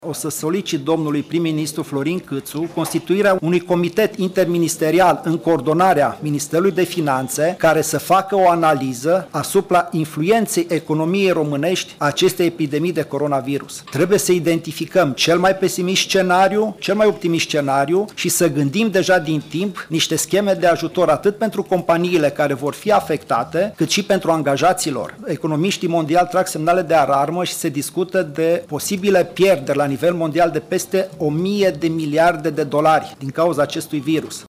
O să solicit domnului prim-ministru Florin Câțu constituirea unui comitet interministerial în coordonarea Ministerului de Finanțe care să facă o analiză asupra influenței economiei românești a acestei epidemii de coronavirus. Trebuie să identificăm cel mai pesimist scenariu, cel mai optimist scenariu și să gândim deja din timp niște scheme de ajutor atât pentru companiile care vor fi afectate, cât și pentru angajaților. Economiștii mondiali trag semnale de alarmă și se discută de posibile pierderi la nivel mondial de peste 1000 de miliarde de dolari din cauza acestui virus.